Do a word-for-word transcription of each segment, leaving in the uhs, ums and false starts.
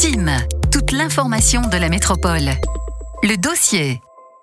T I M, toute l'information de la métropole. Le dossier.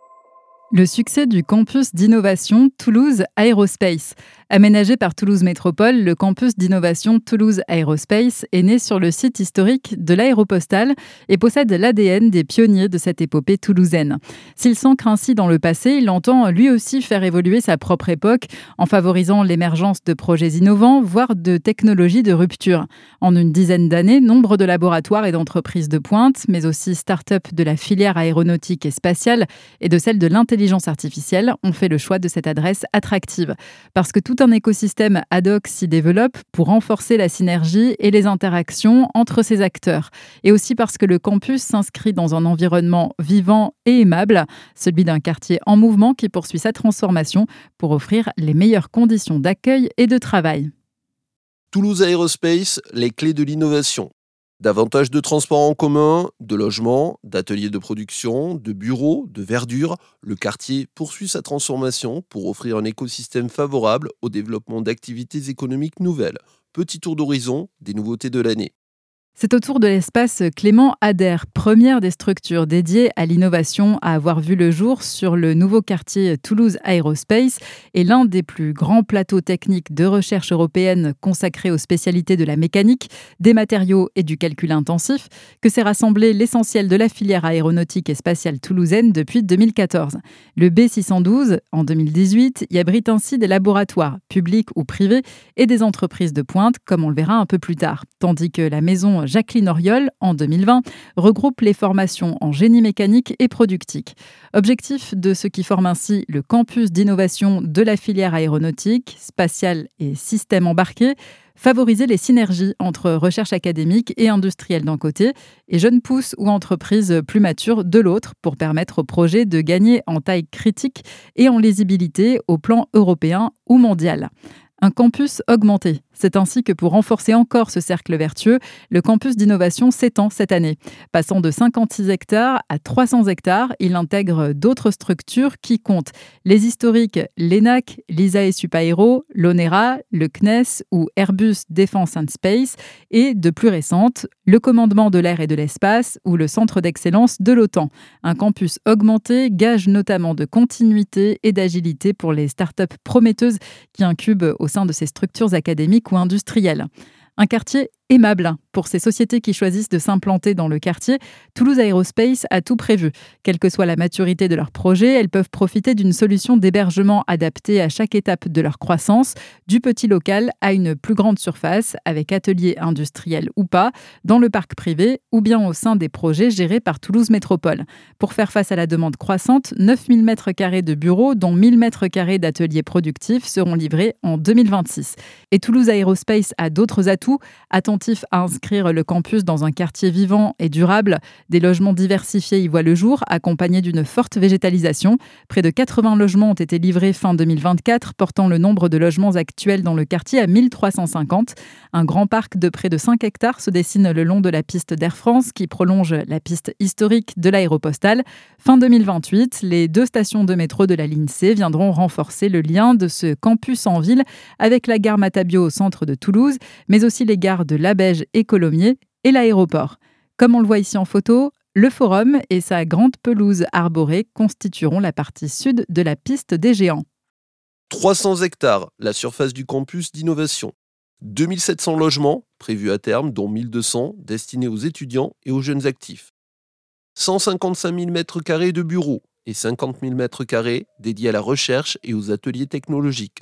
Le succès du campus d'innovation Toulouse Aerospace. Aménagé par Toulouse Métropole, le campus d'innovation Toulouse Aerospace est né sur le site historique de l'Aéropostale et possède l'A D N des pionniers de cette épopée toulousaine. S'il s'ancre ainsi dans le passé, il entend lui aussi faire évoluer sa propre époque en favorisant l'émergence de projets innovants, voire de technologies de rupture. En une dizaine d'années, nombre de laboratoires et d'entreprises de pointe, mais aussi start-up de la filière aéronautique et spatiale et de celle de l'intelligence artificielle ont fait le choix de cette adresse attractive. Parce que tout un écosystème ad hoc s'y développe pour renforcer la synergie et les interactions entre ces acteurs. Et aussi parce que le campus s'inscrit dans un environnement vivant et aimable, celui d'un quartier en mouvement qui poursuit sa transformation pour offrir les meilleures conditions d'accueil et de travail. Toulouse Aerospace, les clés de l'innovation. Davantage de transports en commun, de logements, d'ateliers de production, de bureaux, de verdure, le quartier poursuit sa transformation pour offrir un écosystème favorable au développement d'activités économiques nouvelles. Petit tour d'horizon des nouveautés de l'année. C'est au tour de l'espace Clément Ader, première des structures dédiées à l'innovation à avoir vu le jour sur le nouveau quartier Toulouse Aerospace et l'un des plus grands plateaux techniques de recherche européenne consacrés aux spécialités de la mécanique, des matériaux et du calcul intensif, que s'est rassemblé l'essentiel de la filière aéronautique et spatiale toulousaine depuis deux mille quatorze. Le B six cent douze, en deux mille dix-huit, y abrite ainsi des laboratoires, publics ou privés, et des entreprises de pointe, comme on le verra un peu plus tard, tandis que la maison Jacqueline Auriol, en deux mille vingt, regroupe les formations en génie mécanique et productique. Objectif de ce qui forme ainsi le campus d'innovation de la filière aéronautique, spatiale et système embarqué, favoriser les synergies entre recherche académique et industrielle d'un côté et jeunes pousses ou entreprises plus matures de l'autre pour permettre au projet de gagner en taille critique et en lisibilité au plan européen ou mondial. Un campus augmenté. C'est ainsi que pour renforcer encore ce cercle vertueux, le campus d'innovation s'étend cette année. Passant de cinquante-six hectares à trois cents hectares, il intègre d'autres structures qui comptent les historiques l'E N A C, l'I S A E Supaéro, l'Onera, le C N E S ou Airbus Defence and Space et, de plus récentes, le commandement de l'air et de l'espace ou le centre d'excellence de l'OTAN. Un campus augmenté gage notamment de continuité et d'agilité pour les startups prometteuses qui incubent au sein de ces structures académiques ou industrielles. Un quartier aimable pour ces sociétés qui choisissent de s'implanter dans le quartier. Toulouse Aerospace a tout prévu. Quelle que soit la maturité de leur projet, elles peuvent profiter d'une solution d'hébergement adaptée à chaque étape de leur croissance, du petit local à une plus grande surface, avec atelier industriel ou pas, dans le parc privé ou bien au sein des projets gérés par Toulouse Métropole. Pour faire face à la demande croissante, neuf mille mètres carrés de bureaux, dont mille mètres carrés d'ateliers productifs, seront livrés en deux mille vingt-six. Et Toulouse Aerospace a d'autres atouts, attentif à inscrire le campus dans un quartier vivant et durable. Des logements diversifiés y voient le jour, accompagnés d'une forte végétalisation. Près de quatre-vingts logements ont été livrés fin deux mille vingt-quatre, portant le nombre de logements actuels dans le quartier à mille trois cent cinquante. Un grand parc de près de cinq hectares se dessine le long de la piste d'Air France qui prolonge la piste historique de l'Aéropostale. Fin deux mille vingt-huit, les deux stations de métro de la ligne C viendront renforcer le lien de ce campus en ville avec la gare Matabio au centre de Toulouse, mais aussi les gares de Labège et Colomiers et l'aéroport. Comme on le voit ici en photo, le forum et sa grande pelouse arborée constitueront la partie sud de la piste des géants. trois cents hectares, la surface du campus d'innovation. deux mille sept cents logements prévus à terme, dont mille deux cents destinés aux étudiants et aux jeunes actifs. cent cinquante-cinq mille mètres carrés de bureaux et cinquante mille mètres carrés dédiés à la recherche et aux ateliers technologiques.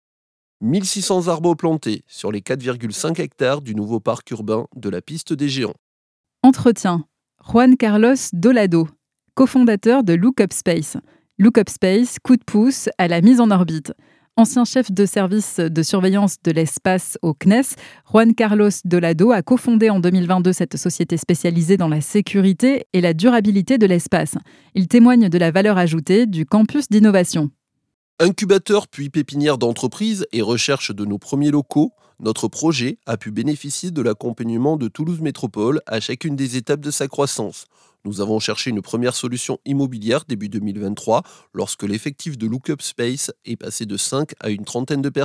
mille six cents arbres plantés sur les quatre virgule cinq hectares du nouveau parc urbain de la piste des géants. Entretien. Juan Carlos Dolado, cofondateur de Lookup Space. Lookup Space, coup de pouce à la mise en orbite. Ancien chef de service de surveillance de l'espace au C N E S, Juan Carlos Dolado a cofondé en deux mille vingt-deux cette société spécialisée dans la sécurité et la durabilité de l'espace. Il témoigne de la valeur ajoutée du campus d'innovation. Incubateur puis pépinière d'entreprises et recherche de nos premiers locaux, notre projet a pu bénéficier de l'accompagnement de Toulouse Métropole à chacune des étapes de sa croissance. Nous avons cherché une première solution immobilière début deux mille vingt-trois, lorsque l'effectif de Lookup Space est passé de cinq à une trentaine de personnes.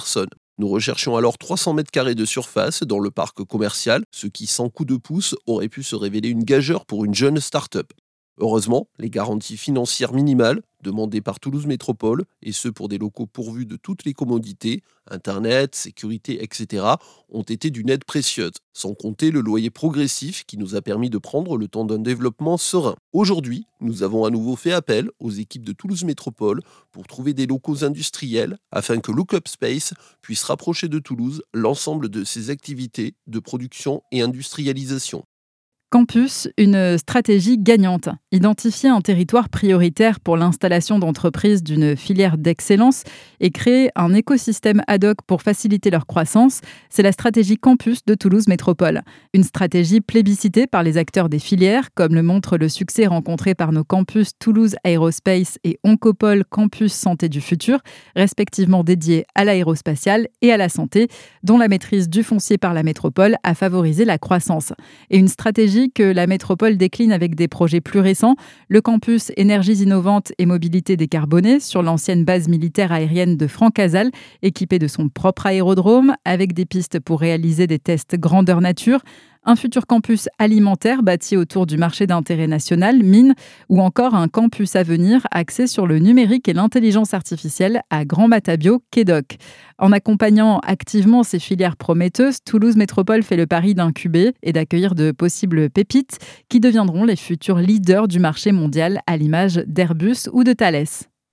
Nous recherchions alors trois cents mètres carrés de surface dans le parc commercial, ce qui, sans coup de pouce, aurait pu se révéler une gageure pour une jeune start-up. Heureusement, les garanties financières minimales, demandées par Toulouse Métropole, et ce pour des locaux pourvus de toutes les commodités, Internet, sécurité, et cetera, ont été d'une aide précieuse, sans compter le loyer progressif qui nous a permis de prendre le temps d'un développement serein. Aujourd'hui, nous avons à nouveau fait appel aux équipes de Toulouse Métropole pour trouver des locaux industriels afin que Lookup Space puisse rapprocher de Toulouse l'ensemble de ses activités de production et industrialisation. Campus, une stratégie gagnante. Identifier un territoire prioritaire pour l'installation d'entreprises d'une filière d'excellence et créer un écosystème ad hoc pour faciliter leur croissance, c'est la stratégie Campus de Toulouse Métropole. Une stratégie plébiscitée par les acteurs des filières, comme le montre le succès rencontré par nos campus Toulouse Aérospace et Oncopole Campus Santé du Futur, respectivement dédiés à l'aérospatiale et à la santé, dont la maîtrise du foncier par la métropole a favorisé la croissance. Et une stratégie que la métropole décline avec des projets plus récents, le campus Énergies innovantes et mobilité décarbonée sur l'ancienne base militaire aérienne de Francazal, équipée de son propre aérodrome, avec des pistes pour réaliser des tests grandeur nature, un futur campus alimentaire bâti autour du marché d'intérêt national, mine, ou encore un campus à venir axé sur le numérique et l'intelligence artificielle à Grand Matabio, Quédoc. En accompagnant activement ces filières prometteuses, Toulouse Métropole fait le pari d'incuber et d'accueillir de possibles pépites qui deviendront les futurs leaders du marché mondial à l'image d'Airbus ou de Thales.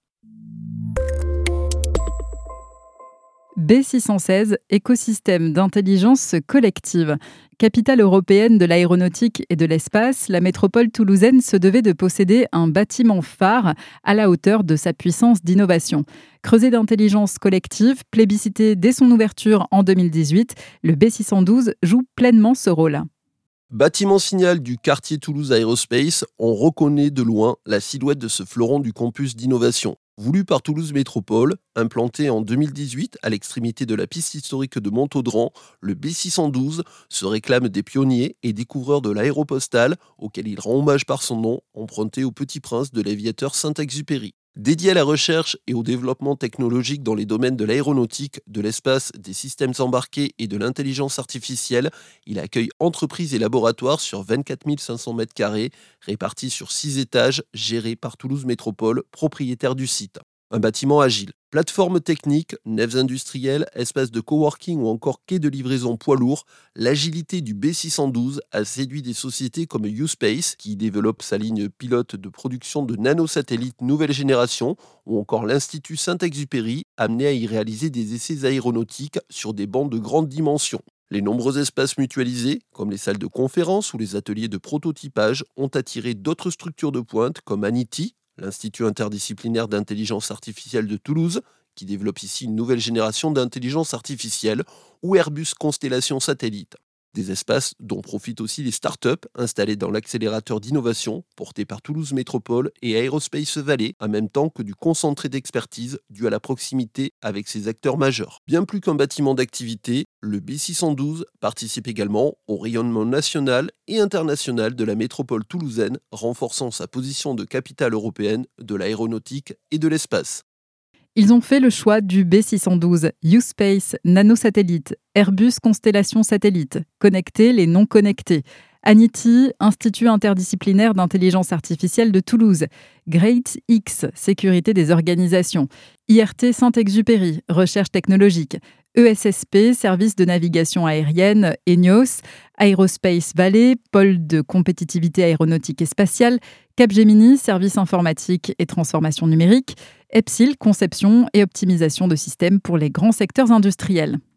B six cent seize, écosystème d'intelligence collective. Capitale européenne de l'aéronautique et de l'espace, la métropole toulousaine se devait de posséder un bâtiment phare à la hauteur de sa puissance d'innovation. Creuset d'intelligence collective, plébiscité dès son ouverture en deux mille dix-huit, le B six cent douze joue pleinement ce rôle. Bâtiment signal du quartier Toulouse Aérospace, on reconnaît de loin la silhouette de ce fleuron du campus d'innovation. Voulu par Toulouse Métropole, implanté en deux mille dix-huit à l'extrémité de la piste historique de Montaudran, le B six cent douze se réclame des pionniers et découvreurs de l'aéropostale, auquel il rend hommage par son nom, emprunté au Petit Prince de l'aviateur Saint-Exupéry. Dédié à la recherche et au développement technologique dans les domaines de l'aéronautique, de l'espace, des systèmes embarqués et de l'intelligence artificielle, il accueille entreprises et laboratoires sur vingt-quatre mille cinq cents mètres carrés, répartis sur six étages, gérés par Toulouse Métropole, propriétaire du site. Un bâtiment agile. Plateforme technique, nefs industrielles, espaces de coworking ou encore quai de livraison poids lourd, l'agilité du B six cent douze a séduit des sociétés comme U-Space, qui développe sa ligne pilote de production de nanosatellites nouvelle génération, ou encore l'Institut Saint-Exupéry, amené à y réaliser des essais aéronautiques sur des bancs de grande dimension. Les nombreux espaces mutualisés, comme les salles de conférence ou les ateliers de prototypage, ont attiré d'autres structures de pointe comme Anity, l'Institut interdisciplinaire d'intelligence artificielle de Toulouse, qui développe ici une nouvelle génération d'intelligence artificielle, ou Airbus Constellation Satellite. Des espaces dont profitent aussi les startups installées dans l'accélérateur d'innovation porté par Toulouse Métropole et Aerospace Valley, en même temps que du concentré d'expertise dû à la proximité avec ses acteurs majeurs. Bien plus qu'un bâtiment d'activité, le B six cent douze participe également au rayonnement national et international de la métropole toulousaine, renforçant sa position de capitale européenne de l'aéronautique et de l'espace. Ils ont fait le choix du B six cent douze, U-Space, nanosatellite, Airbus Constellation Satellite, connectés les non connectés, Anity, Institut interdisciplinaire d'intelligence artificielle de Toulouse, Great X, sécurité des organisations, I R T Saint-Exupéry, recherche technologique, E S S P, service de navigation aérienne, ENIOS, Aerospace Valley, pôle de compétitivité aéronautique et spatiale, Capgemini, service informatique et transformation numérique, Epsil, conception et optimisation de systèmes pour les grands secteurs industriels.